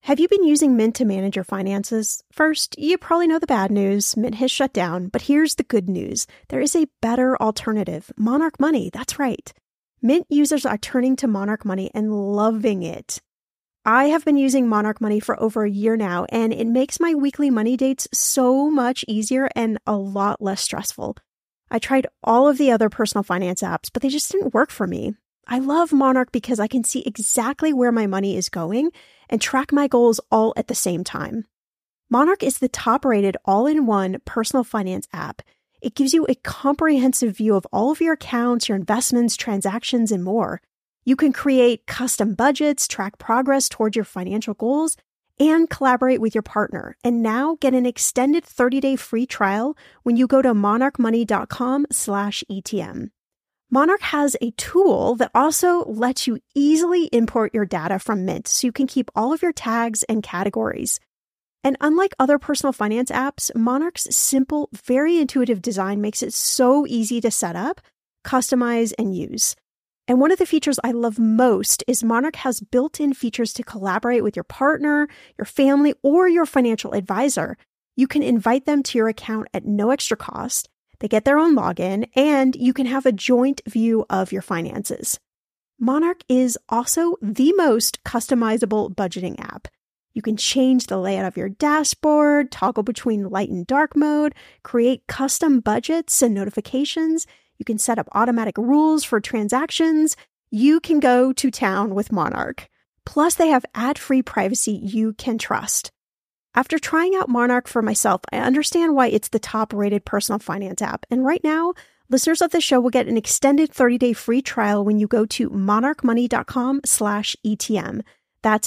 Have you been using Mint to manage your finances? First, you probably know the bad news. Mint has shut down, but here's the good news. There is a better alternative, Monarch Money. That's right. Mint users are turning to Monarch Money and loving it. I have been using Monarch Money for over a year now, and it makes my weekly money dates so much easier and a lot less stressful. I tried all of the other personal finance apps, but they just didn't work for me. I love Monarch because I can see exactly where my money is going and track my goals all at the same time. Monarch is the top-rated all-in-one personal finance app. It gives you a comprehensive view of all of your accounts, your investments, transactions, and more. You can create custom budgets, track progress towards your financial goals, and collaborate with your partner. And now get an extended 30-day free trial when you go to monarchmoney.com/ETM. Monarch has a tool that also lets you easily import your data from Mint so you can keep all of your tags and categories. And unlike other personal finance apps, Monarch's simple, very intuitive design makes it so easy to set up, customize, and use. And one of the features I love most is Monarch has built-in features to collaborate with your partner, your family, or your financial advisor. You can invite them to your account at no extra cost. They get their own login, and you can have a joint view of your finances. Monarch is also the most customizable budgeting app. You can change the layout of your dashboard, toggle between light and dark mode, create custom budgets and notifications. You can set up automatic rules for transactions. You can go to town with Monarch. Plus, they have ad-free privacy you can trust. After trying out Monarch for myself, I understand why it's the top-rated personal finance app. And right now, listeners of the show will get an extended 30-day free trial when you go to monarchmoney.com/ETM. That's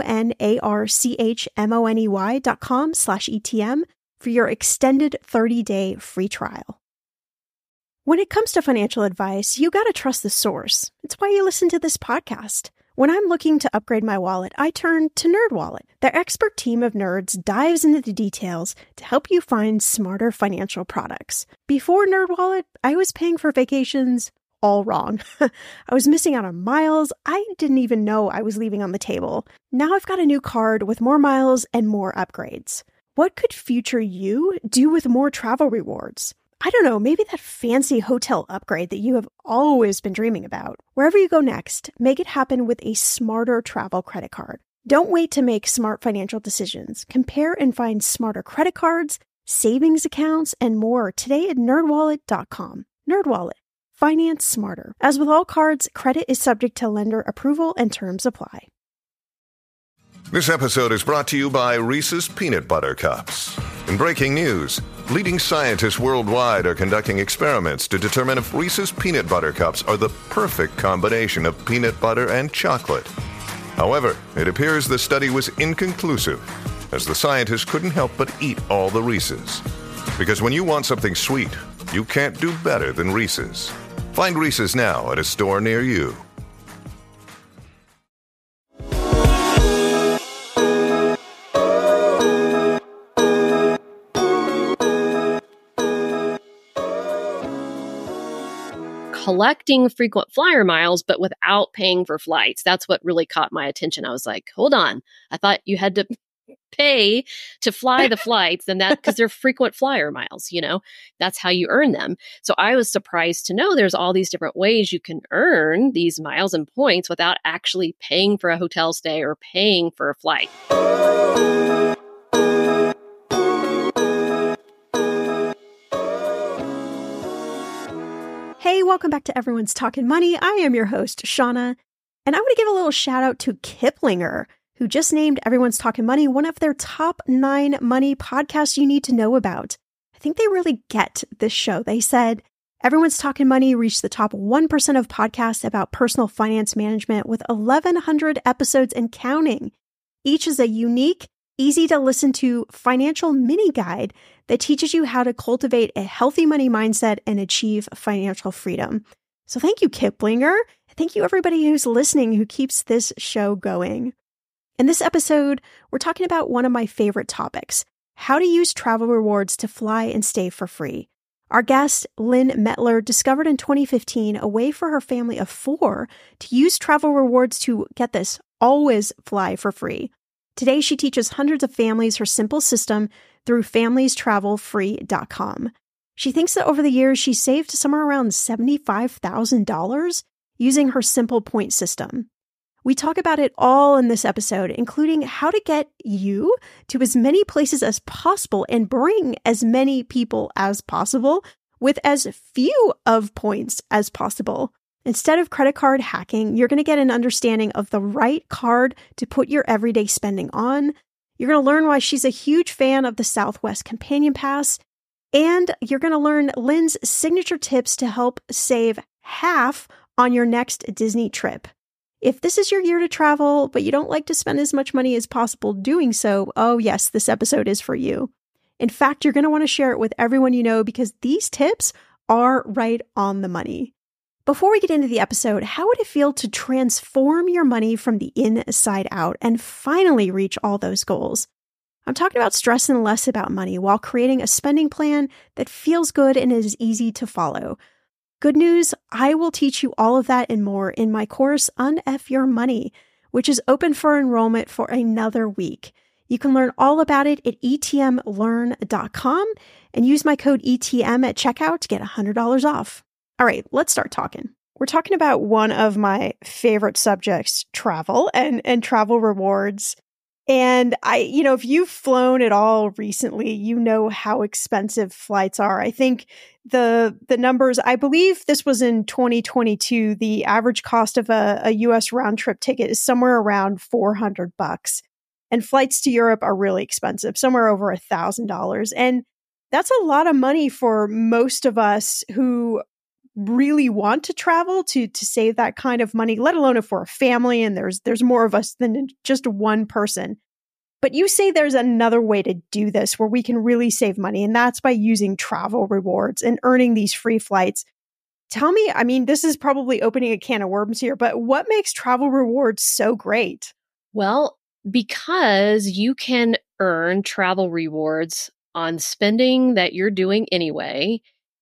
monarchmoney.com/ETM for your extended 30-day free trial. When it comes to financial advice, you got to trust the source. It's why you listen to this podcast. When I'm looking to upgrade my wallet, I turn to NerdWallet. Their expert team of nerds dives into the details to help you find smarter financial products. Before NerdWallet, I was paying for vacations all wrong. I was missing out on miles I didn't even know I was leaving on the table. Now I've got a new card with more miles and more upgrades. What could future you do with more travel rewards? I don't know, maybe that fancy hotel upgrade that you have always been dreaming about. Wherever you go next, make it happen with a smarter travel credit card. Don't wait to make smart financial decisions. Compare and find smarter credit cards, savings accounts, and more today at nerdwallet.com. NerdWallet. Finance smarter. As with all cards, credit is subject to lender approval and terms apply. This episode is brought to you by Reese's Peanut Butter Cups. In breaking news, leading scientists worldwide are conducting experiments to determine if Reese's Peanut Butter Cups are the perfect combination of peanut butter and chocolate. However, it appears the study was inconclusive, as the scientists couldn't help but eat all the Reese's. Because when you want something sweet, you can't do better than Reese's. Find Reese's now at a store near you. Collecting frequent flyer miles, but without paying for flights. That's what really caught my attention. I was like, hold on. I thought you had to pay to fly the flights, and that because they're frequent flyer miles, that's how you earn them. So I was surprised to know there's all these different ways you can earn these miles and points without actually paying for a hotel stay or paying for a flight. Hey, welcome back to Everyone's Talking Money. I am your host, Shauna, and I want to give a little shout out to Kiplinger, who just named Everyone's Talking Money one of their top 9 money podcasts you need to know about. I think they really get this show. They said, Everyone's Talking Money reached the top 1% of podcasts about personal finance management with 1,100 episodes and counting. Each is a unique, easy to listen to financial mini guide that teaches you how to cultivate a healthy money mindset and achieve financial freedom. So thank you, Kiplinger. Thank you, everybody who's listening who keeps this show going. In this episode, we're talking about one of my favorite topics, how to use travel rewards to fly and stay for free. Our guest, Lynn Mettler, discovered in 2015 a way for her family of 4 to use travel rewards to, get this, always fly for free. Today, she teaches hundreds of families her simple system through familiestravelfree.com. She thinks that over the years, she's saved somewhere around $75,000 using her simple point system. We talk about it all in this episode, including how to get you to as many places as possible and bring as many people as possible with as few of points as possible. Instead of credit card hacking, you're going to get an understanding of the right card to put your everyday spending on. You're going to learn why she's a huge fan of the Southwest Companion Pass. And you're going to learn Lynn's signature tips to help save half on your next Disney trip. If this is your year to travel, but you don't like to spend as much money as possible doing so, oh yes, this episode is for you. In fact, you're going to want to share it with everyone you know because these tips are right on the money. Before we get into the episode, how would it feel to transform your money from the inside out and finally reach all those goals? I'm talking about stressing less about money while creating a spending plan that feels good and is easy to follow. Good news, I will teach you all of that and more in my course, Un-F Your Money, which is open for enrollment for another week. You can learn all about it at etmlearn.com and use my code ETM at checkout to get $100 off. All right, let's start talking. We're talking about one of my favorite subjects, travel and travel rewards. And if you've flown at all recently, you know how expensive flights are. I think the numbers, I believe this was in 2022, the average cost of a US round trip ticket is somewhere around $400. And flights to Europe are really expensive, somewhere over $1,000. And that's a lot of money for most of us who really want to travel to save that kind of money, let alone if we're a family and there's more of us than just one person. But you say there's another way to do this where we can really save money, and that's by using travel rewards and earning these free flights. Tell me, this is probably opening a can of worms here, but what makes travel rewards so great? Well, because you can earn travel rewards on spending that you're doing anyway,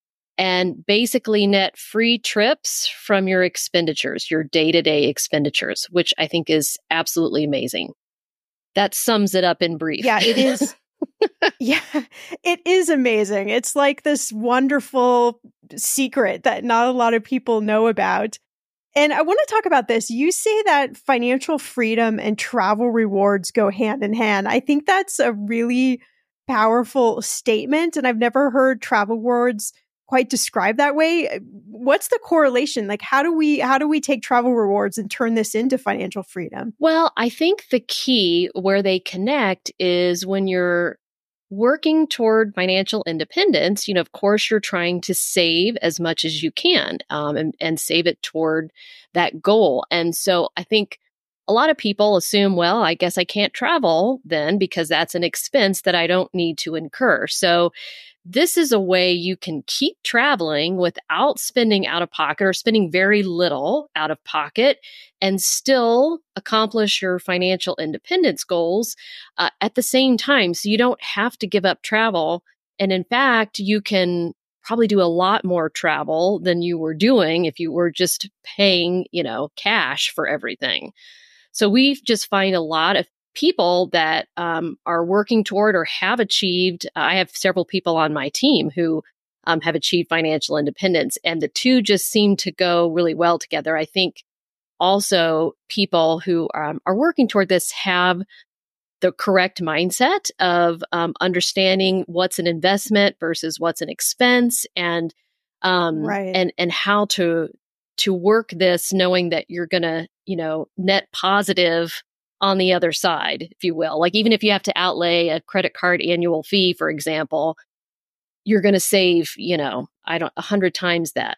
and basically net free trips from your expenditures, your day-to-day expenditures, which I think is absolutely amazing. That sums it up in brief. Yeah, it is. Yeah, it is amazing. It's like this wonderful secret that not a lot of people know about. And I want to talk about this. You say that financial freedom and travel rewards go hand in hand. I think that's a really powerful statement, and I've never heard travel rewards quite described that way. What's the correlation? Like, how do we take travel rewards and turn this into financial freedom? Well, I think the key where they connect is when you're working toward financial independence, of course, you're trying to save as much as you can and save it toward that goal. And so I think a lot of people assume, well, I guess I can't travel then because that's an expense that I don't need to incur. So this is a way you can keep traveling without spending out of pocket or spending very little out of pocket and still accomplish your financial independence goals at the same time. So you don't have to give up travel. And in fact, you can probably do a lot more travel than you were doing if you were just paying, cash for everything. So we just find a lot of people that are working toward or have achieved. I have several people on my team who have achieved financial independence, and the two just seem to go really well together. I think also people who are working toward this have the correct mindset of understanding what's an investment versus what's an expense, and Right. and how to work this, knowing that you're going to net positive on the other side, if you will. Like, even if you have to outlay a credit card annual fee, for example, you're going to save, 100 times that.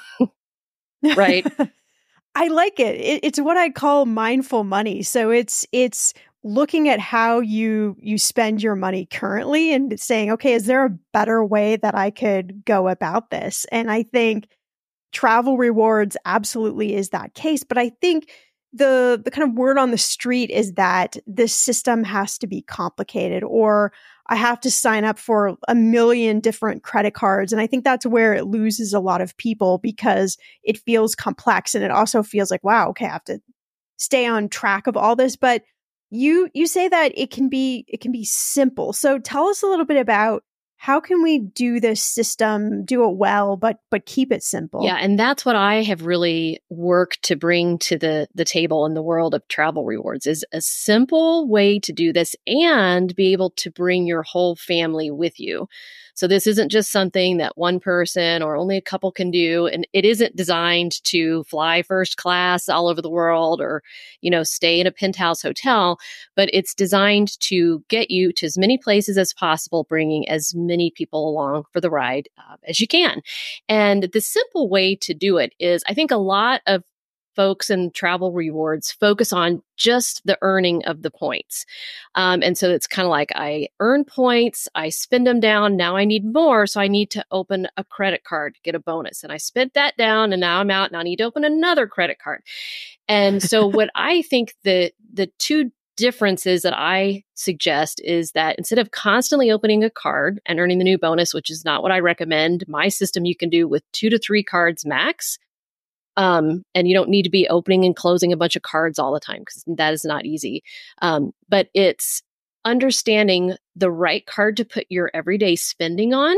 Right. I like it. It's what I call mindful money. So it's looking at how you spend your money currently and saying, okay, is there a better way that I could go about this? And I think travel rewards absolutely is that case. But I think the kind of word on the street is that this system has to be complicated, or I have to sign up for a million different credit cards. And I think that's where it loses a lot of people because it feels complex. And it also feels like, wow, okay, I have to stay on track of all this. But You say that it can be simple. So tell us a little bit about how can we do this system, do it well, but keep it simple. Yeah, and that's what I have really worked to bring to the table in the world of travel rewards is a simple way to do this and be able to bring your whole family with you. So this isn't just something that one person or only a couple can do. And it isn't designed to fly first class all over the world or, stay in a penthouse hotel, but it's designed to get you to as many places as possible, bringing as many people along for the ride as you can. And the simple way to do it is, I think a lot of folks in travel rewards focus on just the earning of the points. And so it's kind of like I earn points, I spend them down. Now I need more. So I need to open a credit card to get a bonus. And I spent that down and now I'm out. Now I need to open another credit card. And so what I think the two differences that I suggest is that instead of constantly opening a card and earning the new bonus, which is not what I recommend, my system you can do with 2 to 3 cards max. And you don't need to be opening and closing a bunch of cards all the time because that is not easy. But it's understanding the right card to put your everyday spending on.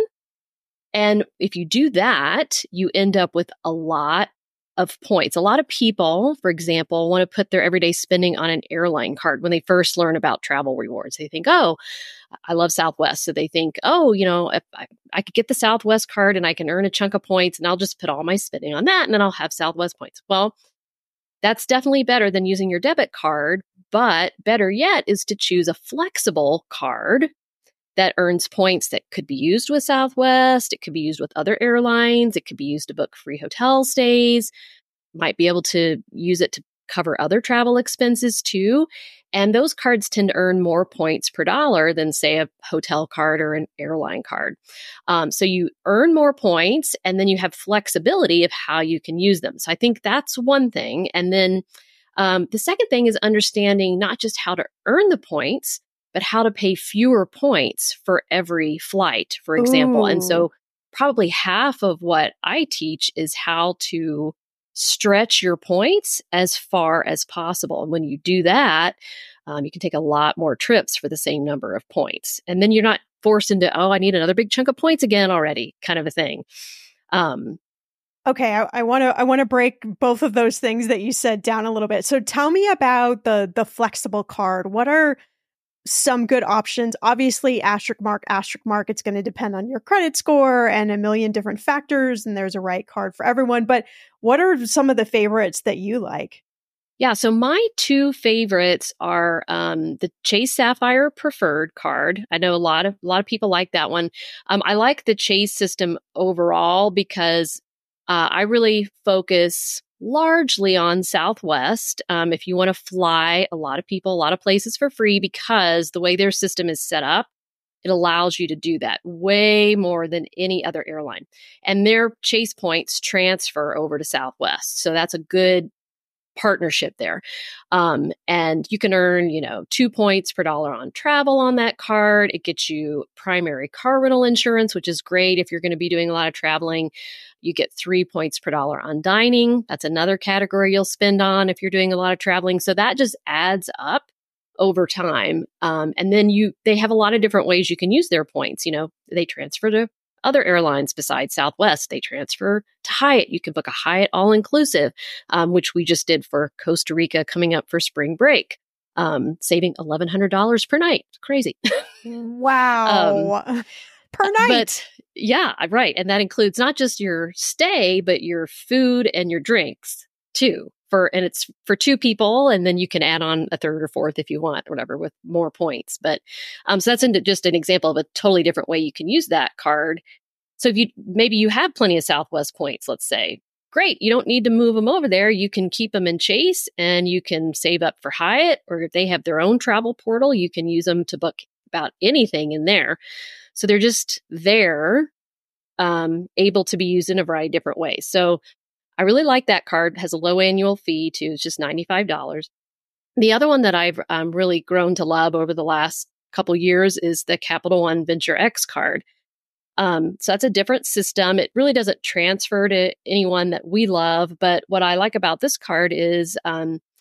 And if you do that, you end up with a lot of points. A lot of people, for example, want to put their everyday spending on an airline card when they first learn about travel rewards. They think, oh, I love Southwest. So they think, oh, if I could get the Southwest card and I can earn a chunk of points and I'll just put all my spending on that and then I'll have Southwest points. Well, that's definitely better than using your debit card. But better yet is to choose a flexible card that earns points that could be used with Southwest. It could be used with other airlines. It could be used to book free hotel stays. Might be able to use it to cover other travel expenses too. And those cards tend to earn more points per dollar than, say, a hotel card or an airline card. So you earn more points and then you have flexibility of how you can use them. So I think that's one thing. And then the second thing is understanding not just how to earn the points, but how to pay fewer points for every flight, for example. And so probably half of what I teach is how to stretch your points as far as possible. And when you do that, you can take a lot more trips for the same number of points. And then you're not forced into, oh, I need another big chunk of points again already, kind of a thing. Okay, I want to break both of those things that you said down a little bit. So tell me about the flexible card. What are some good options? Obviously, asterisk mark, it's going to depend on your credit score and a million different factors, and there's a right card for everyone. But what are some of the favorites that you like? Yeah, so my 2 favorites are the Chase Sapphire Preferred card. I know a lot of people like that one. I like the Chase system overall because I really focus largely on Southwest. If you want to fly a lot of places for free, because the way their system is set up, it allows you to do that way more than any other airline. And their Chase points transfer over to Southwest. So that's a good partnership there. And you can earn, 2 points per dollar on travel on that card. It gets you primary car rental insurance, which is great if you're going to be doing a lot of traveling. You get 3 points per dollar on dining. That's another category you'll spend on if you're doing a lot of traveling. So that just adds up over time. And then they have a lot of different ways you can use their points. They transfer to other airlines besides Southwest. They transfer to Hyatt. You can book a Hyatt all-inclusive, which we just did for Costa Rica coming up for spring break, saving $1,100 per night. It's crazy. Wow. Per night. But yeah, right. And that includes not just your stay, but your food and your drinks too. And it's for 2 people, and then you can add on a third or fourth if you want, or whatever, with more points. But so that's just an example of a totally different way you can use that card. So if maybe you have plenty of Southwest points, let's say, great, you don't need to move them over there. You can keep them in Chase, and you can save up for Hyatt, or if they have their own travel portal, you can use them to book about anything in there. So they're just there, able to be used in a variety of different ways. So I really like that card. It has a low annual fee too. It's just $95. The other one that I've really grown to love over the last couple years is the Capital One Venture X card. So that's a different system. It really doesn't transfer to anyone that we love. But what I like about this card is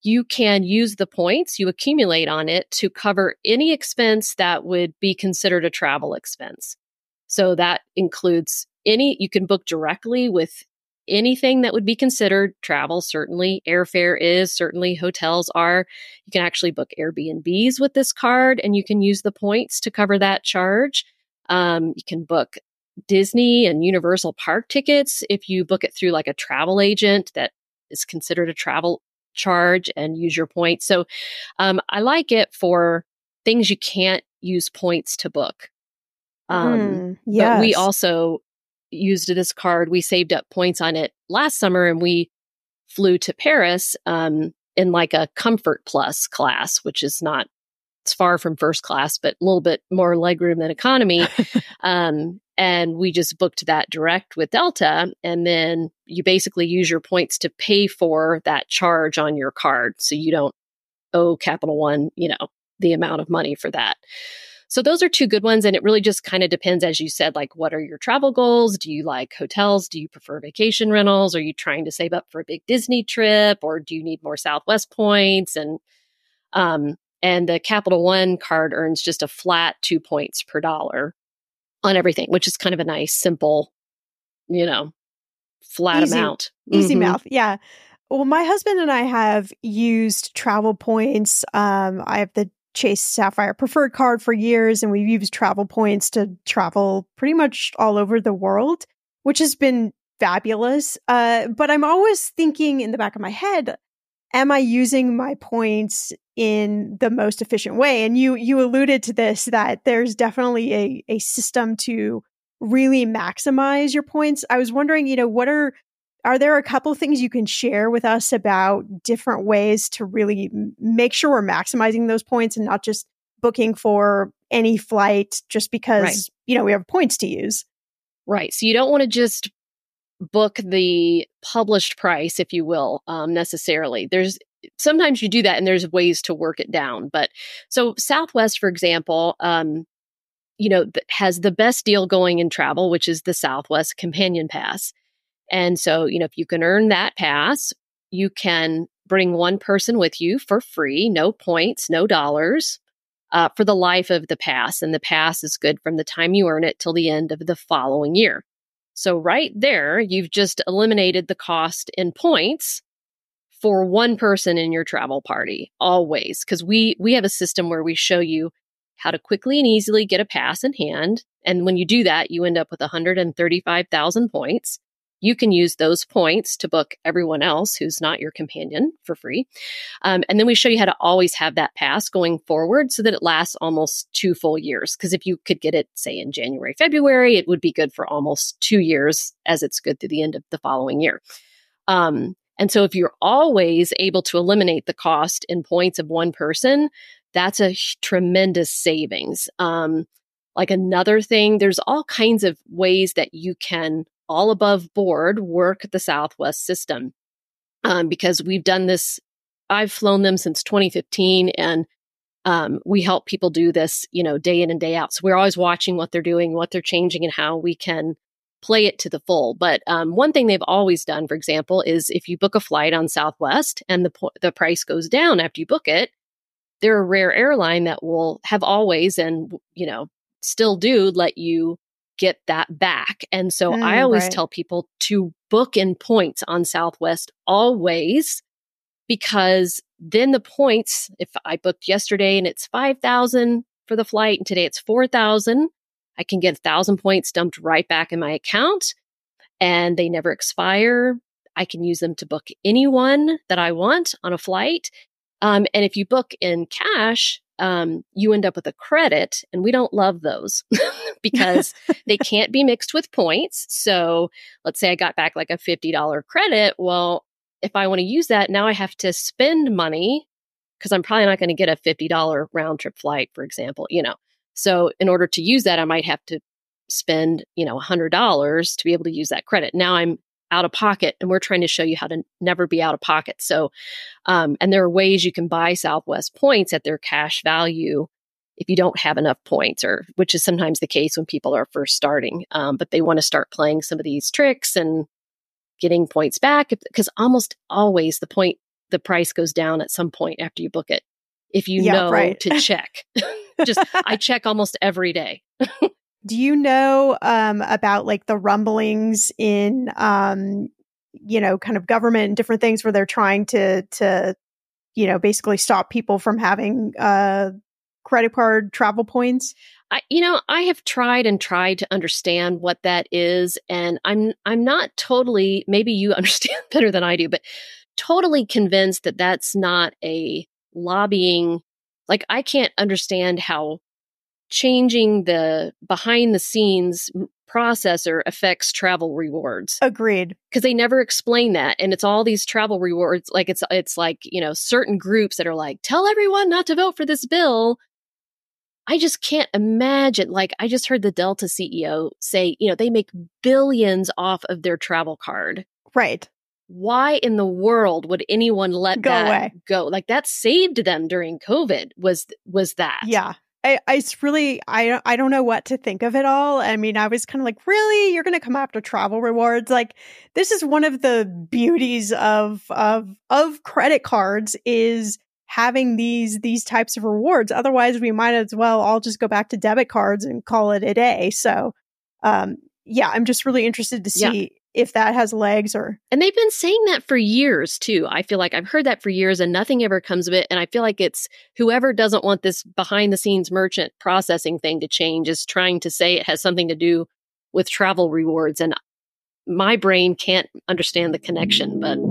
you can use the points you accumulate on it to cover any expense that would be considered a travel expense. So that includes you can book directly with anything that would be considered travel. Certainly airfare is, certainly hotels are. You can actually book Airbnbs with this card and you can use the points to cover that charge. You can book Disney and Universal park tickets if you book it through like a travel agent that is considered a travel charge and use your points. So I like it for things you can't use points to book. Yes. But we also used this card. We saved up points on it last summer and we flew to Paris in like a Comfort Plus class, which is not, it's far from first class, but a little bit more legroom than economy. And we just booked that direct with Delta. And then you basically use your points to pay for that charge on your card. So you don't owe Capital One, the amount of money for that. So those are two good ones. And it really just kind of depends, as you said, like, what are your travel goals? Do you like hotels? Do you prefer vacation rentals? Are you trying to save up for a big Disney trip? Or do you need more Southwest points? And the Capital One card earns just a flat 2 points per dollar on everything, which is kind of a nice, simple, flat amount. Easy mouth. Yeah. Well, my husband and I have used travel points. I have the Chase Sapphire Preferred card for years, and we've used travel points to travel pretty much all over the world, which has been fabulous. But I'm always thinking in the back of my head, am I using my points in the most efficient way? And you alluded to this, that there's definitely a system to really maximize your points. I was wondering, are there a couple things you can share with us about different ways to really make sure we're maximizing those points and not just booking for any flight just because, we have points to use? Right. So you don't want to just book the published price, if you will, necessarily. Sometimes you do that and there's ways to work it down. But so Southwest, for example, has the best deal going in travel, which is the Southwest Companion Pass. And so, if you can earn that pass, you can bring one person with you for free, no points, no dollars, for the life of the pass. And the pass is good from the time you earn it till the end of the following year. So right there, you've just eliminated the cost in points for one person in your travel party, always. Because we have a system where we show you how to quickly and easily get a pass in hand. And when you do that, you end up with 135,000 points. You can use those points to book everyone else who's not your companion for free. And then we show you how to always have that pass going forward so that it lasts almost 2 full years. Because if you could get it, say, in January, February, it would be good for almost 2 years, as it's good through the end of the following year. And so if you're always able to eliminate the cost in points of one person, that's a tremendous savings. Like another thing, there's all kinds of ways that you can all above board work the Southwest system, because we've done this. I've flown them since 2015, and we help people do this, day in and day out. So we're always watching what they're doing, what they're changing, and how we can play it to the full. But one thing they've always done, for example, is if you book a flight on Southwest and the price goes down after you book it, they're a rare airline that will have always and still do let you get that back. And so I always tell people to book in points on Southwest always, because then the points, if I booked yesterday and it's 5,000 for the flight and today it's 4,000, I can get 1,000 points dumped right back in my account and they never expire. I can use them to book anyone that I want on a flight. And if you book in cash, you end up with a credit, and we don't love those because they can't be mixed with points. So let's say I got back like a $50 credit. Well, if I want to use that, now I have to spend money because I'm probably not going to get a $50 round trip flight, for example, So in order to use that, I might have to spend, $100 to be able to use that credit. Now I'm out of pocket, and we're trying to show you how to never be out of pocket. So, and there are ways you can buy Southwest points at their cash value if you don't have enough points, which is sometimes the case when people are first starting, but they want to start playing some of these tricks and getting points back, because almost always the point the price goes down at some point after you book it. If you Yeah, know right. to check. I check almost every day. Do you know about like the rumblings in, kind of government and different things where they're trying to basically stop people from having credit card travel points? I have tried to understand what that is, and I'm not totally, maybe you understand better than I do, but totally convinced that that's not a lobbying. Like, I can't understand how changing the behind the scenes processor affects travel rewards. Agreed. Because they never explain that. And it's all these travel rewards. Like it's like, certain groups that are like, tell everyone not to vote for this bill. I just can't imagine. Like, I just heard the Delta CEO say, they make billions off of their travel card. Right. Why in the world would anyone let that away? Go? Like, that saved them during COVID was that. Yeah. It's really, I don't know what to think of it all. I mean, I was kind of like, really? You're going to come after travel rewards? Like, this is one of the beauties of credit cards is having these types of rewards. Otherwise, we might as well all just go back to debit cards and call it a day. So, I'm just really interested to see if that has legs or. And they've been saying that for years too. I feel like I've heard that for years and nothing ever comes of it. And I feel like it's whoever doesn't want this behind the scenes merchant processing thing to change is trying to say it has something to do with travel rewards. And my brain can't understand the connection, but.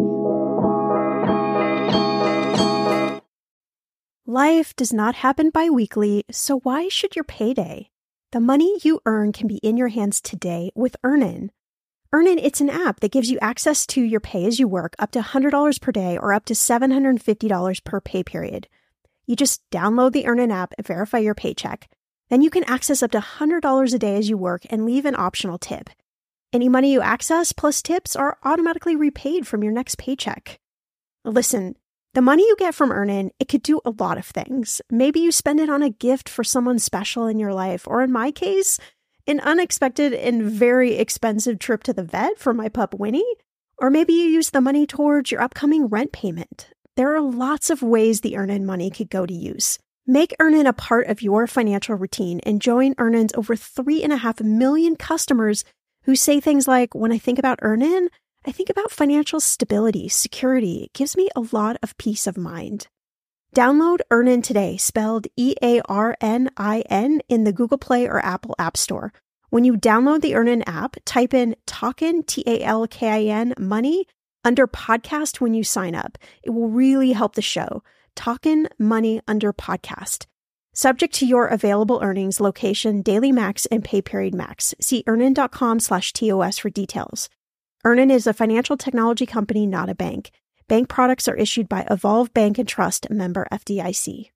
Life does not happen bi-weekly, so why should your payday? The money you earn can be in your hands today with Earnin. Earnin, it's an app that gives you access to your pay as you work up to $100 per day or up to $750 per pay period. You just download the Earnin app and verify your paycheck. Then you can access up to $100 a day as you work and leave an optional tip. Any money you access plus tips are automatically repaid from your next paycheck. Listen, the money you get from Earnin, it could do a lot of things. Maybe you spend it on a gift for someone special in your life, or in my case, an unexpected and very expensive trip to the vet for my pup Winnie. Or maybe you use the money towards your upcoming rent payment. There are lots of ways the Earnin money could go to use. Make Earnin a part of your financial routine and join Earnin's over 3.5 million customers who say things like, when I think about Earnin, I think about financial stability, security. It gives me a lot of peace of mind. Download Earnin today, spelled EARNIN, in the Google Play or Apple App Store. When you download the Earnin app, type in Talkin, TALKIN, money, under podcast when you sign up. It will really help the show. Talkin' money under podcast. Subject to your available earnings, location, daily max, and pay period max. See earnin.com/TOS for details. Earnin is a financial technology company, not a bank. Bank products are issued by Evolve Bank and Trust, member FDIC.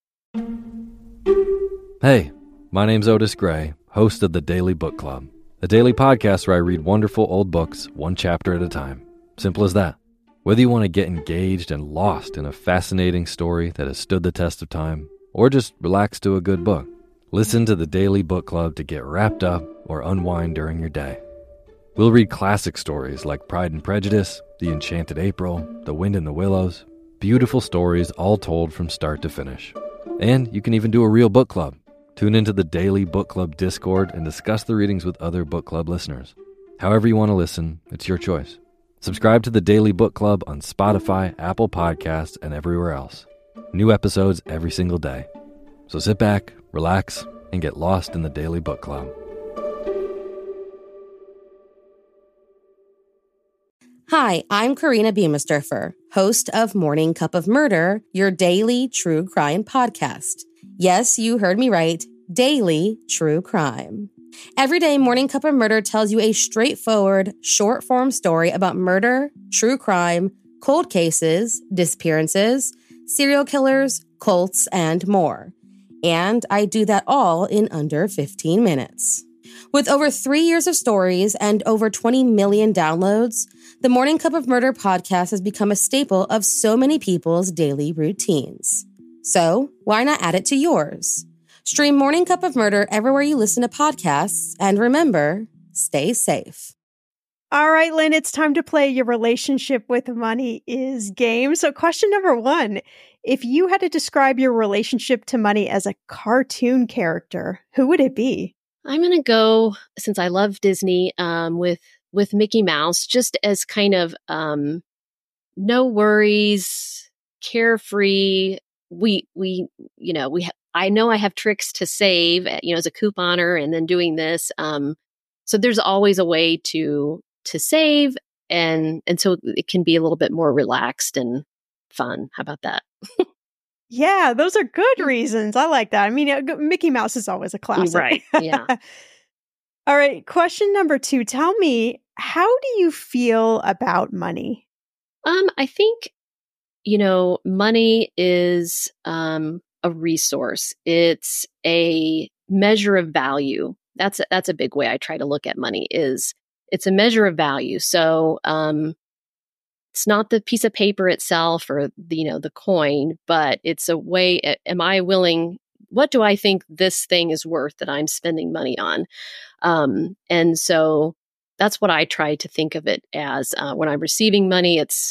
Hey, my name's Otis Gray, host of the Daily Book Club, a daily podcast where I read wonderful old books one chapter at a time. Simple as that. Whether you want to get engaged and lost in a fascinating story that has stood the test of time, or just relax to a good book, listen to the Daily Book Club to get wrapped up or unwind during your day. We'll read classic stories like Pride and Prejudice, The Enchanted April, The Wind in the Willows, beautiful stories all told from start to finish. And you can even do a real book club. Tune into the Daily Book Club Discord and discuss the readings with other book club listeners. However you want to listen, it's your choice. Subscribe to the Daily Book Club on Spotify, Apple Podcasts, and everywhere else. New episodes every single day. So sit back, relax, and get lost in the Daily Book Club. Hi, I'm Karina Beamisturfer, host of Morning Cup of Murder, your daily true crime podcast. Yes, you heard me right, daily true crime. Every day, Morning Cup of Murder tells you a straightforward, short-form story about murder, true crime, cold cases, disappearances, serial killers, cults, and more. And I do that all in under 15 minutes. With over 3 years of stories and over 20 million downloads, the Morning Cup of Murder podcast has become a staple of so many people's daily routines. So, why not add it to yours? Stream Morning Cup of Murder everywhere you listen to podcasts, and remember, stay safe. All right, Lynn, it's time to play Your Relationship with Money is game. So question number 1, if you had to describe your relationship to money as a cartoon character, who would it be? I'm going to go, since I love Disney, with Mickey Mouse, just as kind of no worries, carefree. I know I have tricks to save, as a couponer and then doing this. So there's always a way to save, and so it can be a little bit more relaxed and fun. How about that? Yeah, those are good reasons. I like that. I mean, Mickey Mouse is always a classic. Right. Yeah. All right. Question number 2. Tell me, how do you feel about money? I think, money is a resource. It's a measure of value. That's a big way I try to look at money. It's a measure of value. So it's not the piece of paper itself or the coin, but it's a way. Am I willing? What do I think this thing is worth that I'm spending money on? And so that's what I try to think of it as. When I'm receiving money, it's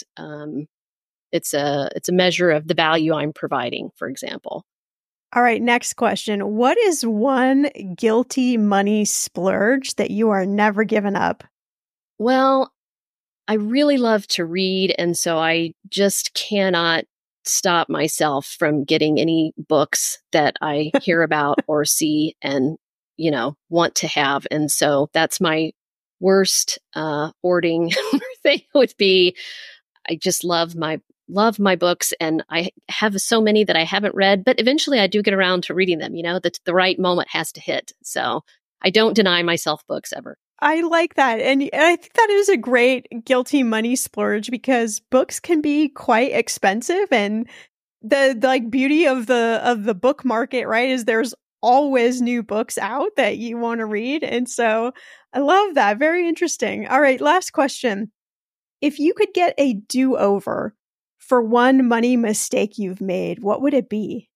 a measure of the value I'm providing, for example. All right, next question. What is one guilty money splurge that you are never giving up? Well, I really love to read, and so I just cannot stop myself from getting any books that I hear about or see and, want to have. And so that's my worst hoarding thing would be, I just love my books, and I have so many that I haven't read, but eventually I do get around to reading them. The right moment has to hit. So I don't deny myself books ever. I like that. And I think that is a great guilty money splurge because books can be quite expensive, and the beauty of the book market, right, is there's always new books out that you want to read. And so I love that. Very interesting. All right, last question. If you could get a do-over for one money mistake you've made, what would it be?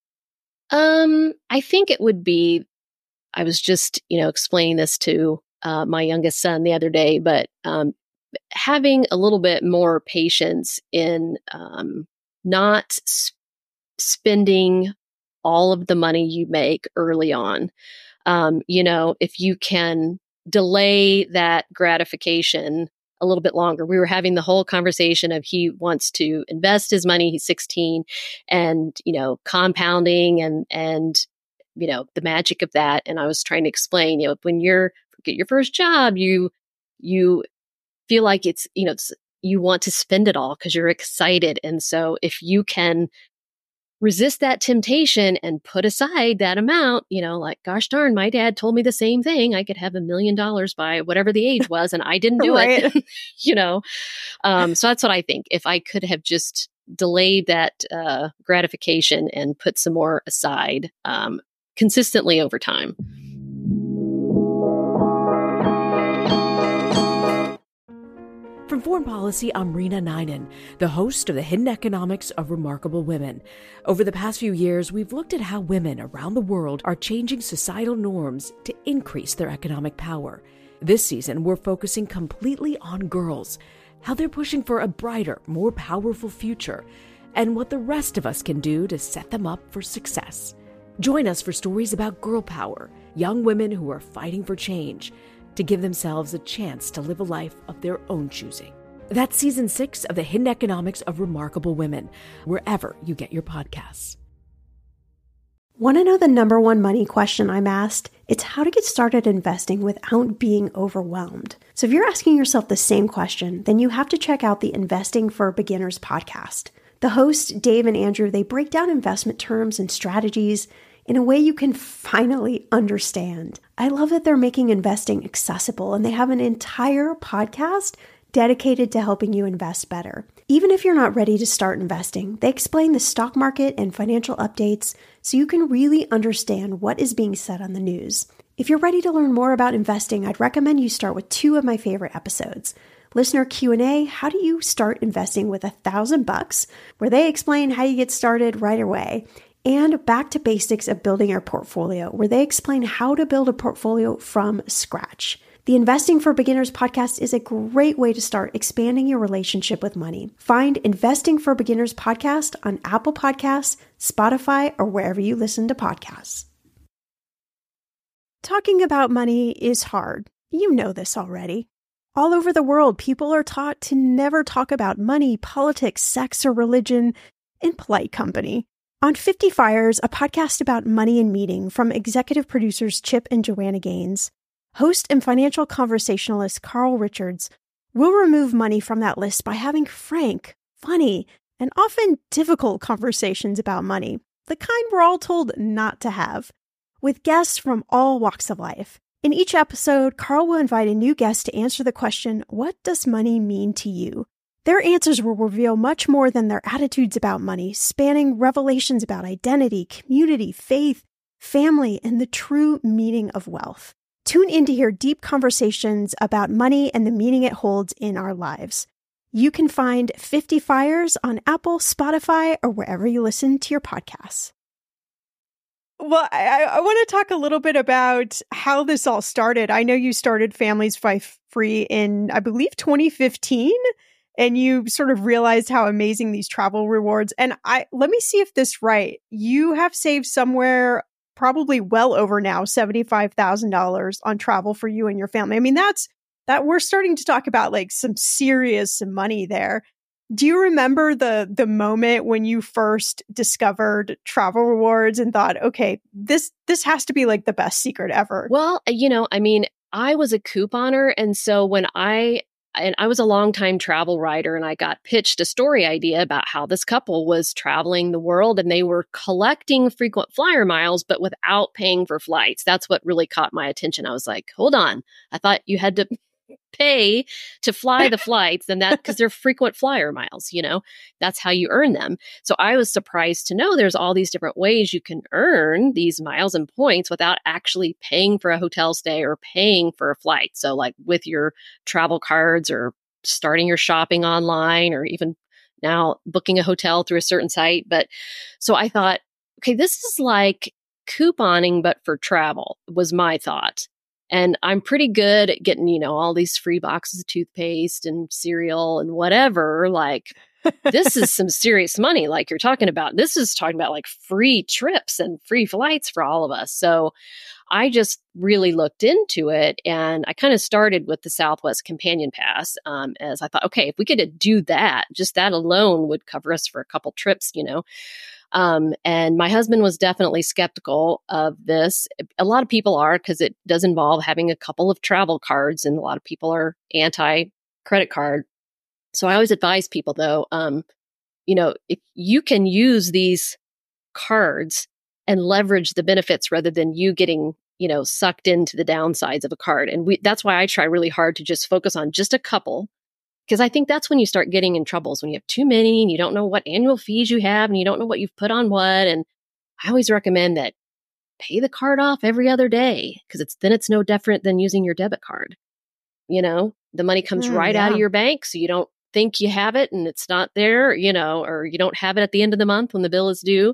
I think it would be, I was just, explaining this to my youngest son the other day, but having a little bit more patience in not spending all of the money you make early on. If you can delay that gratification a little bit longer. We were having the whole conversation of he wants to invest his money. He's 16 and, compounding and, the magic of that. And I was trying to explain, when you get your first job, you feel like it's, you want to spend it all because you're excited. And so if you can resist that temptation and put aside that amount, like, gosh darn, my dad told me the same thing. I could have $1 million by whatever the age was, and I didn't do it, So that's what I think. If I could have just delayed that gratification and put some more aside consistently over time. From Foreign Policy, I'm Rena Ninan, the host of The Hidden Economics of Remarkable Women. Over the past few years, we've looked at how women around the world are changing societal norms to increase their economic power. This season, we're focusing completely on girls, how they're pushing for a brighter, more powerful future, and what the rest of us can do to set them up for success. Join us for stories about girl power, young women who are fighting for change, to give themselves a chance to live a life of their own choosing. That's Season 6 of The Hidden Economics of Remarkable Women, wherever you get your podcasts. Want to know the number one money question I'm asked? It's how to get started investing without being overwhelmed. So if you're asking yourself the same question, then you have to check out the Investing for Beginners podcast. The hosts, Dave and Andrew, they break down investment terms and strategies in a way you can finally understand. I love that they're making investing accessible, and they have an entire podcast dedicated to helping you invest better. Even if you're not ready to start investing, they explain the stock market and financial updates so you can really understand what is being said on the news. If you're ready to learn more about investing, I'd recommend you start with 2 of my favorite episodes. Listener Q&A, how do you start investing with $1,000, where they explain how you get started right away. And Back to Basics of Building Your Portfolio, where they explain how to build a portfolio from scratch. The Investing for Beginners podcast is a great way to start expanding your relationship with money. Find Investing for Beginners podcast on Apple Podcasts, Spotify, or wherever you listen to podcasts. Talking about money is hard. You know this already. All over the world, people are taught to never talk about money, politics, sex, or religion in polite company. On 50 Fires, a podcast about money and meeting from executive producers Chip and Joanna Gaines, host and financial conversationalist Carl Richards will remove money from that list by having frank, funny, and often difficult conversations about money, the kind we're all told not to have, with guests from all walks of life. In each episode, Carl will invite a new guest to answer the question, what does money mean to you? Their answers will reveal much more than their attitudes about money, spanning revelations about identity, community, faith, family, and the true meaning of wealth. Tune in to hear deep conversations about money and the meaning it holds in our lives. You can find 50 Fires on Apple, Spotify, or wherever you listen to your podcasts. Well, I want to talk a little bit about how this all started. I know you started Families Fly Free in, I believe, 2015, and you sort of realized how amazing these travel rewards. And let me see if this is right. You have saved somewhere probably well over now $75,000 on travel for you and your family. I mean, that we're starting to talk about like some serious money there. Do you remember the moment when you first discovered travel rewards and thought, okay, this has to be like the best secret ever? Well, I was a couponer. And so when I was a longtime travel writer, and I got pitched a story idea about how this couple was traveling the world and they were collecting frequent flyer miles, but without paying for flights. That's what really caught my attention. I was like, hold on. I thought you had to pay to fly the flights, and that because they're frequent flyer miles, that's how you earn them. So I was surprised to know there's all these different ways you can earn these miles and points without actually paying for a hotel stay or paying for a flight. So like with your travel cards or starting your shopping online or even now booking a hotel through a certain site. But so I thought, okay, this is like couponing, but for travel was my thought. And I'm pretty good at getting, all these free boxes of toothpaste and cereal and whatever. Like, this is some serious money, like you're talking about. This is talking about like free trips and free flights for all of us. So I just really looked into it, and I kind of started with the Southwest Companion Pass as I thought, okay, if we could do that, just that alone would cover us for a couple trips, And my husband was definitely skeptical of this. A lot of people are, because it does involve having a couple of travel cards, and a lot of people are anti-credit card. So I always advise people, though, if you can use these cards and leverage the benefits rather than you getting, sucked into the downsides of a card. And that's why I try really hard to just focus on just a couple. Because I think that's when you start getting in troubles, when you have too many and you don't know what annual fees you have and you don't know what you've put on what. And I always recommend that pay the card off every other day, because it's no different than using your debit card. The money comes right out of your bank, so you don't think you have it and it's not there, or you don't have it at the end of the month when the bill is due.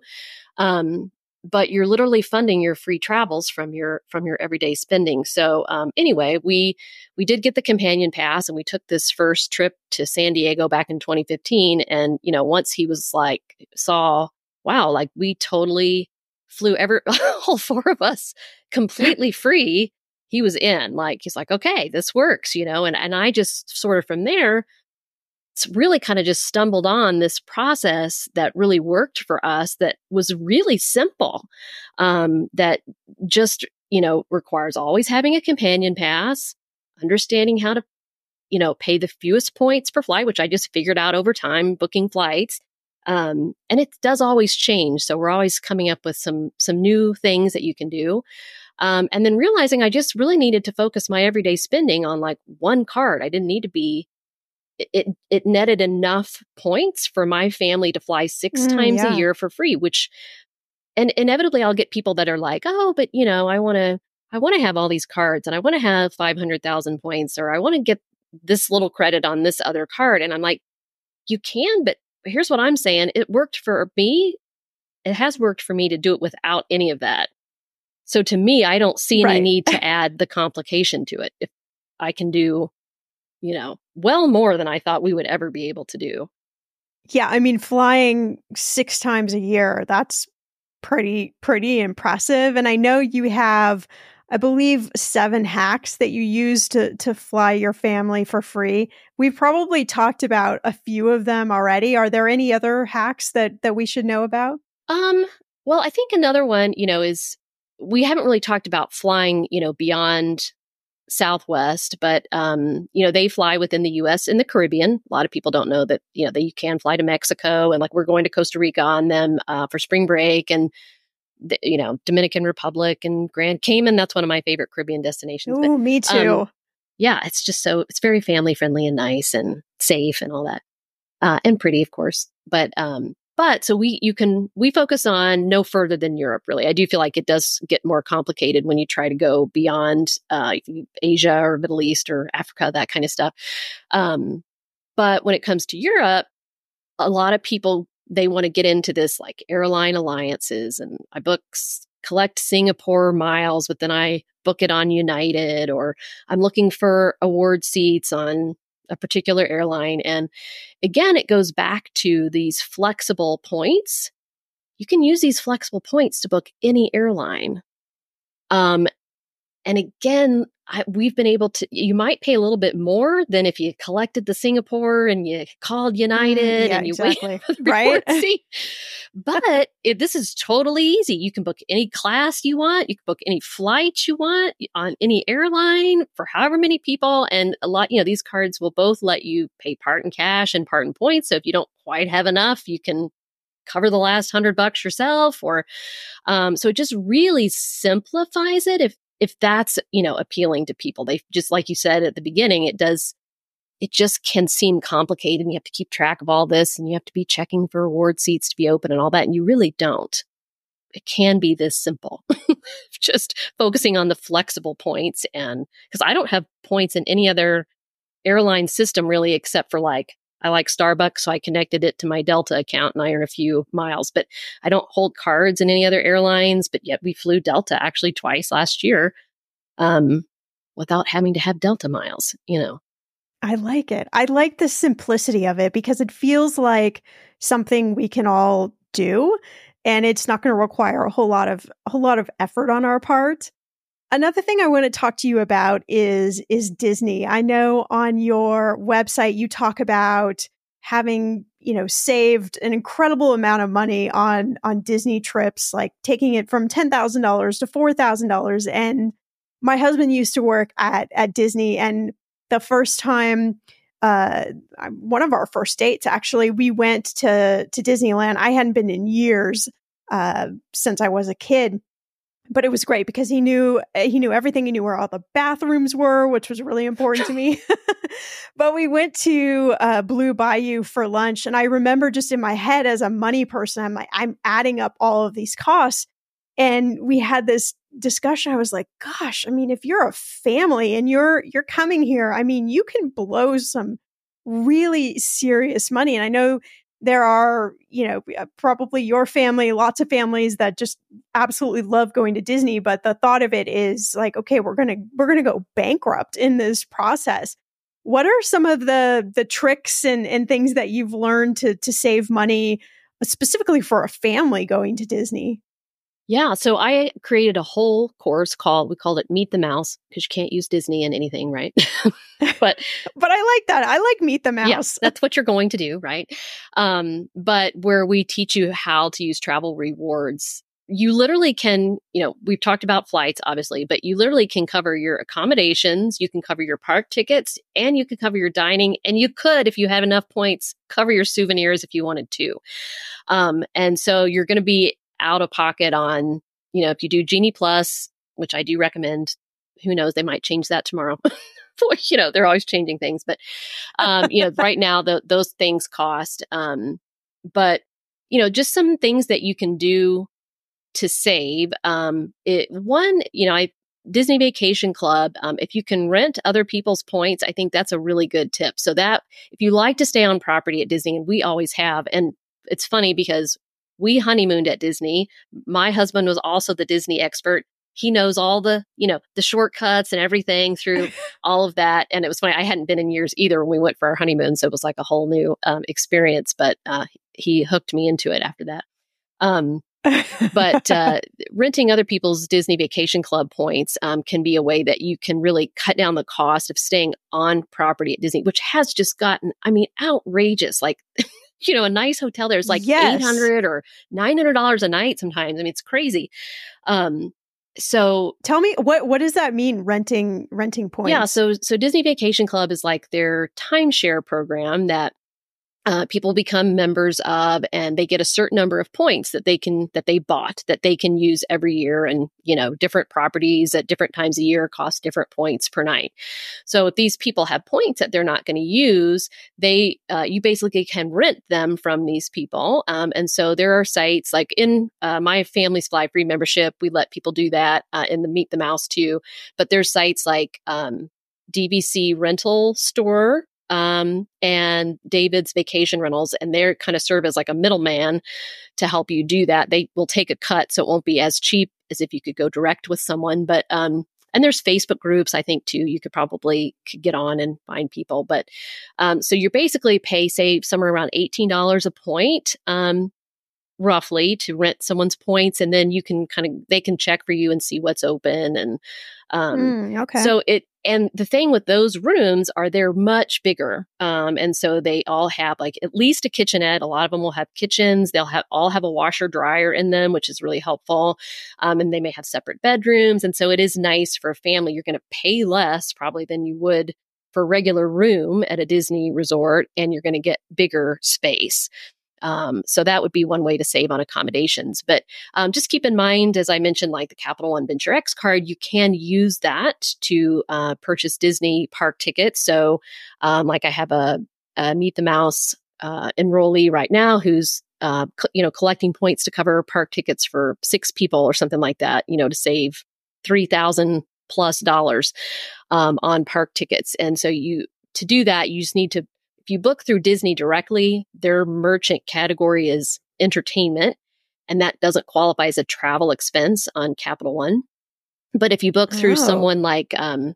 But you're literally funding your free travels from your everyday spending. So anyway, we did get the Companion Pass, and we took this first trip to San Diego back in 2015. And, once he was saw, wow, like we totally flew all four of us completely free. He was in, he's like, okay, this works, and I just sort of from there, really kind of just stumbled on this process that really worked for us, that was really simple, that just, requires always having a Companion Pass, understanding how to, pay the fewest points per flight, which I just figured out over time booking flights. And it does always change. So we're always coming up with some new things that you can do. And then realizing I just really needed to focus my everyday spending on one card. I didn't need to be it netted enough points for my family to fly 6 times a year for free, and inevitably I'll get people that are like, oh, but I want to have all these cards, and I want to have 500,000 points, or I want to get this little credit on this other card. And I'm like, you can, but here's what I'm saying. It worked for me. It has worked for me to do it without any of that. So to me, I don't see any need to add the complication to it. I can do, well more than I thought we would ever be able to do. Yeah, I mean, flying 6 times a year, that's pretty impressive. And I know you have, I believe, 7 hacks that you use to fly your family for free. We've probably talked about a few of them already. Are there any other hacks that we should know about? Well, I think another one, is we haven't really talked about flying, beyond Southwest, but they fly within the U.S. and the Caribbean. A lot of people don't know that that you can fly to Mexico, and like we're going to Costa Rica on them for spring break, and Dominican Republic and Grand Cayman. That's one of my favorite Caribbean destinations. Oh, me too. Yeah, it's just it's very family friendly and nice and safe and all that, and pretty, of course. But so we focus on no further than Europe, really. I do feel like it does get more complicated when you try to go beyond Asia or Middle East or Africa, that kind of stuff. But when it comes to Europe, a lot of people, they want to get into this like airline alliances, and I collect Singapore miles, but then I book it on United, or I'm looking for award seats on a particular airline. And again, it goes back to these flexible points. You can use these flexible points to book any airline. And again, we've been able to, you might pay a little bit more than if you collected the Singapore and you called United and you waited for the right? seat. But this is totally easy. You can book any class you want. You can book any flight you want on any airline for however many people. And a lot, these cards will both let you pay part in cash and part in points. So if you don't quite have enough, you can cover the last $100 yourself, or so it just really simplifies it if that's appealing to people. They just, like you said at the beginning, it just can seem complicated, and you have to keep track of all this, and you have to be checking for award seats to be open and all that, and you really don't. It can be this simple. Just focusing on the flexible points, and because I don't have points in any other airline system really, except for I like Starbucks, so I connected it to my Delta account and I earn a few miles, but I don't hold cards in any other airlines. But yet we flew Delta actually twice last year without having to have Delta miles, I like it. I like the simplicity of it because it feels like something we can all do, and it's not going to require a whole lot of effort on our part. Another thing I want to talk to you about is Disney. I know on your website you talk about having, saved an incredible amount of money on Disney trips, like taking it from $10,000 to $4,000. And my husband used to work at Disney, and the first time, one of our first dates, actually, we went to Disneyland. I hadn't been in years since I was a kid. But it was great because he knew everything. He knew where all the bathrooms were, which was really important to me. But we went to Blue Bayou for lunch. And I remember just in my head as a money person, I'm adding up all of these costs. And we had this discussion. I was like, gosh, I mean, if you're a family and you're coming here, I mean, you can blow some really serious money. And I know there are, probably your family, lots of families that just absolutely love going to Disney. But the thought of it is like, okay, we're going to go bankrupt in this process. What are some of the tricks and things that you've learned to save money specifically for a family going to Disney? Yeah, so I created a whole course we called it Meet the Mouse, because you can't use Disney in anything, right? But I like that. I like Meet the Mouse. Yes, that's what you're going to do, right? But where we teach you how to use travel rewards, you literally can, we've talked about flights, obviously, but you literally can cover your accommodations, you can cover your park tickets, and you can cover your dining, and you could, if you have enough points, cover your souvenirs if you wanted to. And so you're going to be out of pocket on, if you do Genie Plus, which I do recommend. Who knows, they might change that tomorrow. They're always changing things, but right now those things cost. But just some things that you can do to save. Disney Vacation Club, if you can rent other people's points, I think that's a really good tip. So that if you like to stay on property at Disney, and we always have, and it's funny because we honeymooned at Disney. My husband was also the Disney expert. he knows all the, the shortcuts and everything through all of that. And it was funny. I hadn't been in years either when we went for our honeymoon. So it was like a whole new experience, but he hooked me into it after that. But renting other people's Disney Vacation Club points can be a way that you can really cut down the cost of staying on property at Disney, which has just gotten, outrageous. Like, a nice hotel there's like $800 or $900 a night sometimes. It's crazy. So tell me, what does that mean? Renting points? Yeah. So Disney Vacation Club is like their timeshare program that people become members of, and they get a certain number of points that they bought that they can use every year. And, different properties at different times a year cost different points per night. So if these people have points that they're not going to use, you basically can rent them from these people. And so there are sites like in my family's Fly Free membership, we let people do that in the Meet the Mouse too. But there's sites like DVC Rental Store, and David's Vacation Rentals, and they're kind of serve as like a middleman to help you do that. They will take a cut, so it won't be as cheap as if you could go direct with someone. But and there's Facebook groups, I think too. You could get on and find people. But so you basically pay, say, somewhere around $18 a point, roughly, to rent someone's points, and then they can check for you and see what's open. And okay. So and the thing with those rooms are they're much bigger. And so they all have like at least a kitchenette. A lot of them will have kitchens. They'll all have a washer dryer in them, which is really helpful. And they may have separate bedrooms. And so it is nice for a family. You're going to pay less probably than you would for a regular room at a Disney resort, and you're going to get bigger space. So that would be one way to save on accommodations. But just keep in mind, as I mentioned, like the Capital One Venture X card, you can use that to purchase Disney park tickets. So like I have a Meet the Mouse enrollee right now who's collecting points to cover park tickets for 6 people or something like that, to save $3,000+ on park tickets. And so to do that, you just need to, if you book through Disney directly, their merchant category is entertainment, and that doesn't qualify as a travel expense on Capital One. But if you book through someone like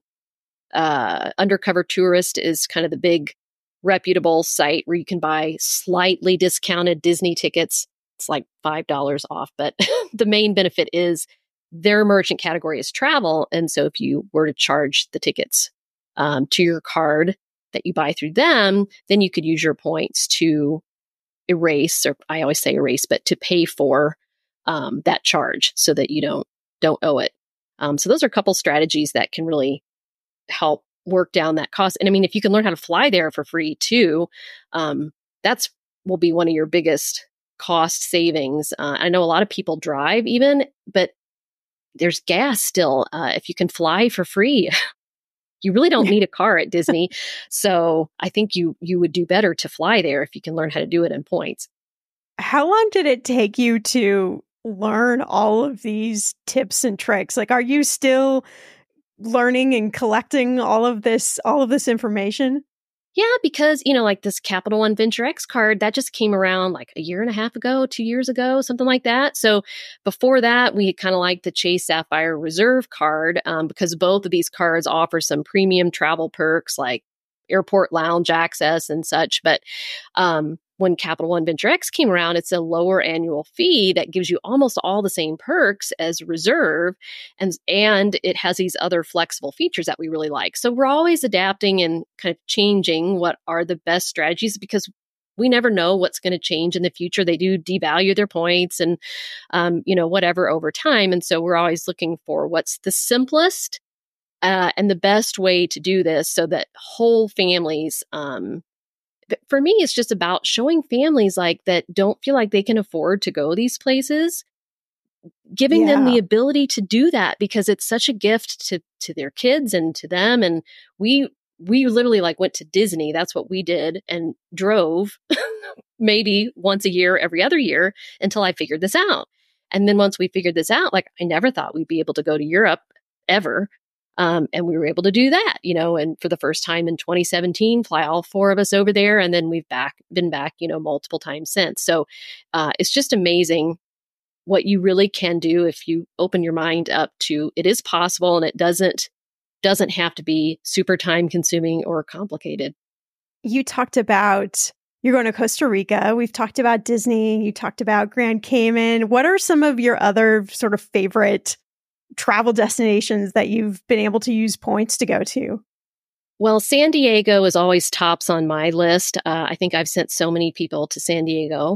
Undercover Tourist is kind of the big reputable site where you can buy slightly discounted Disney tickets. It's like $5 off, but the main benefit is their merchant category is travel. And so if you were to charge the tickets to your card that you buy through them, then you could use your points to erase, or I always say erase, but to pay for that charge so that you don't owe it. So those are a couple strategies that can really help work down that cost. And if you can learn how to fly there for free too, that's will be one of your biggest cost savings. I know a lot of people drive even, but there's gas still. If you can fly for free, you really don't need a car at Disney. So I think you would do better to fly there if you can learn how to do it in points. How long did it take you to learn all of these tips and tricks? Like, are you still learning and collecting all of this information? Yeah, because, like this Capital One Venture X card, that just came around like a year and a half ago, 2 years ago, something like that. So before that, we kind of liked the Chase Sapphire Reserve card because both of these cards offer some premium travel perks like airport lounge access and such. But when Capital One Venture X came around, it's a lower annual fee that gives you almost all the same perks as Reserve. And it has these other flexible features that we really like. So we're always adapting and kind of changing what are the best strategies because we never know what's going to change in the future. They do devalue their points and, whatever over time. And so we're always looking for what's the simplest and the best way to do this so that whole families, for me, it's just about showing families like that don't feel like they can afford to go these places, giving them the ability to do that because it's such a gift to their kids and to them. And we literally like went to Disney. That's what we did and drove maybe once a year, every other year until I figured this out. And then once we figured this out, like I never thought we'd be able to go to Europe ever. And we were able to do that, and for the first time in 2017, fly all 4 of us over there. And then we've been back, multiple times since. So it's just amazing what you really can do if you open your mind up to it is possible, and it doesn't have to be super time consuming or complicated. You talked about you're going to Costa Rica. We've talked about Disney. You talked about Grand Cayman. What are some of your other sort of favorite travel destinations that you've been able to use points to go to? Well, San Diego is always tops on my list. I think I've sent so many people to San Diego.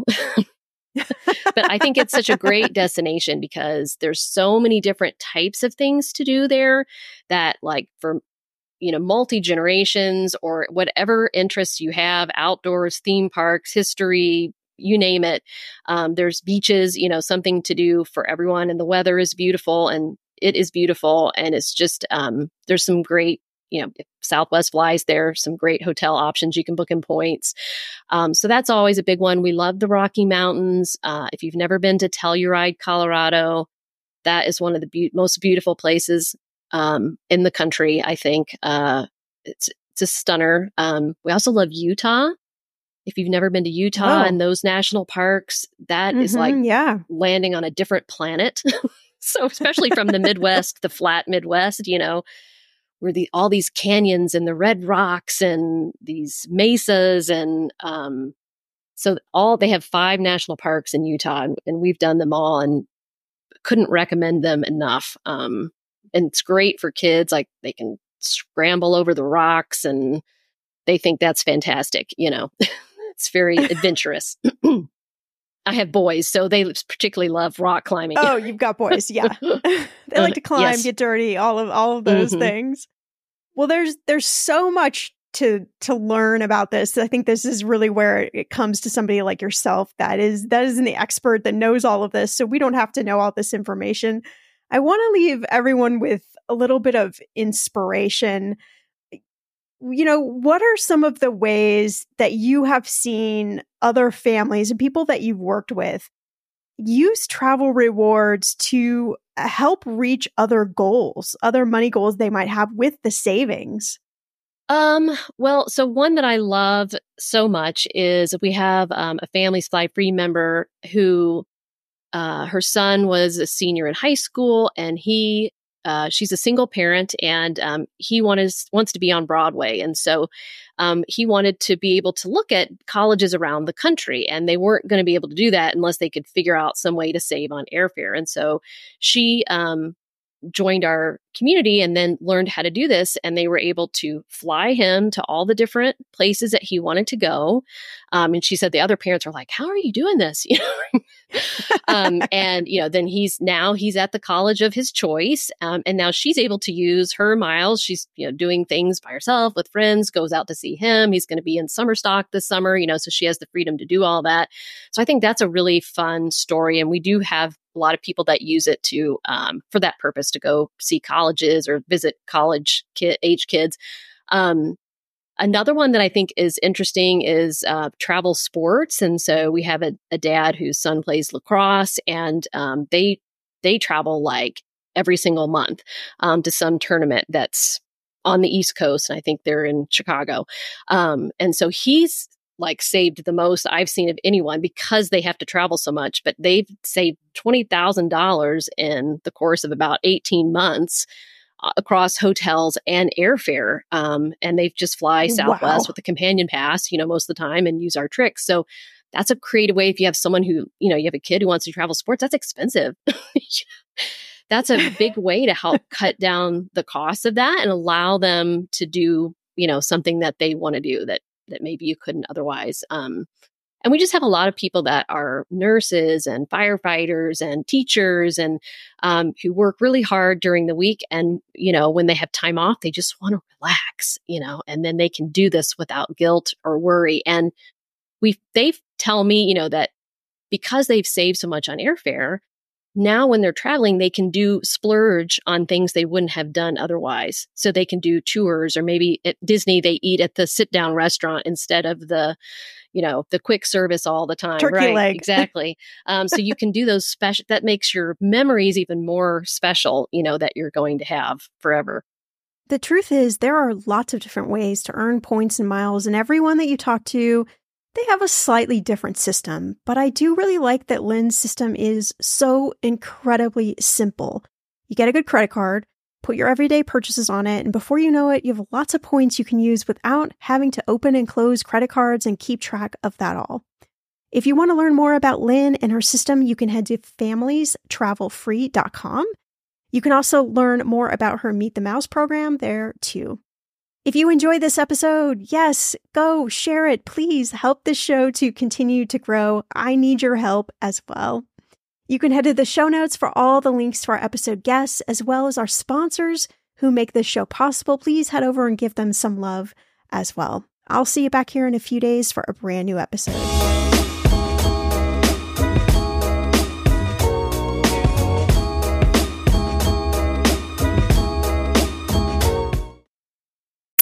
But I think it's such a great destination because there's so many different types of things to do there that, like, for multi-generations or whatever interests you have, outdoors, theme parks, history, you name it. There's beaches, something to do for everyone, and the weather is beautiful, and it is beautiful. And it's just, there's some great, if Southwest flies there, some great hotel options you can book in points. So that's always a big one. We love the Rocky Mountains. If you've never been to Telluride, Colorado, that is one of the most beautiful places in the country, I think. It's a stunner. We also love Utah. If you've never been to Utah and those national parks, that is like landing on a different planet. So especially from the Midwest, the flat Midwest, where all these canyons and the red rocks and these mesas. And so they have 5 national parks in Utah, and we've done them all and couldn't recommend them enough. And it's great for kids. Like, they can scramble over the rocks, and they think that's fantastic. It's very adventurous. I have boys, so they particularly love rock climbing. Oh, you've got boys. Yeah. They like to climb, get dirty, all of those things. Well, there's so much to learn about this. I think this is really where it comes to somebody like yourself that is an expert that knows all of this. So we don't have to know all this information. I want to leave everyone with a little bit of inspiration. What are some of the ways that you have seen other families and people that you've worked with use travel rewards to help reach other goals, other money goals they might have with the savings? Well, so one that I love so much is we have a Families Fly Free member who her son was a senior in high school, and she's a single parent, and he wants to be on Broadway. And so he wanted to be able to look at colleges around the country, and they weren't going to be able to do that unless they could figure out some way to save on airfare. And so she joined our community and then learned how to do this, and they were able to fly him to all the different places that he wanted to go. And she said the other parents are like, "How are you doing this?" And then he's at the college of his choice, and now she's able to use her miles. She's doing things by herself with friends, goes out to see him. He's going to be in summer stock this summer, so she has the freedom to do all that. So I think that's a really fun story, and we do have a lot of people that use it to for that purpose, to go see colleges or visit college age kids. Another one that I think is interesting is travel sports. And so we have a dad whose son plays lacrosse, and they travel like every single month to some tournament that's on the East Coast. And I think they're in Chicago. And so he's like saved the most I've seen of anyone because they have to travel so much, but they've saved $20,000 in the course of about 18 months across hotels and airfare. And they just fly Southwest with a companion pass, most of the time, and use our tricks. So that's a creative way. If you have someone who, you have a kid who wants to travel sports, that's expensive. That's a big way to help cut down the cost of that and allow them to do, something that they want to do that maybe you couldn't otherwise. And we just have a lot of people that are nurses and firefighters and teachers and who work really hard during the week. And, when they have time off, they just want to relax, and then they can do this without guilt or worry. And they tell me, that because they've saved so much on airfare, now when they're traveling, they can splurge on things they wouldn't have done otherwise. So they can do tours, or maybe at Disney, they eat at the sit down restaurant instead of the quick service all the time. Turkey leg. Exactly. So you can do those special, that makes your memories even more special, that you're going to have forever. The truth is there are lots of different ways to earn points and miles, and everyone that you talk to They have a slightly different system, but I do really like that Lynn's system is so incredibly simple. You get a good credit card, put your everyday purchases on it, and before you know it, you have lots of points you can use without having to open and close credit cards and keep track of that all. If you want to learn more about Lynn and her system, you can head to familiestravelfree.com. You can also learn more about her Meet the Mouse program there too. If you enjoyed this episode, yes, go share it. Please help this show to continue to grow. I need your help as well. You can head to the show notes for all the links to our episode guests, as well as our sponsors who make this show possible. Please head over and give them some love as well. I'll see you back here in a few days for a brand new episode.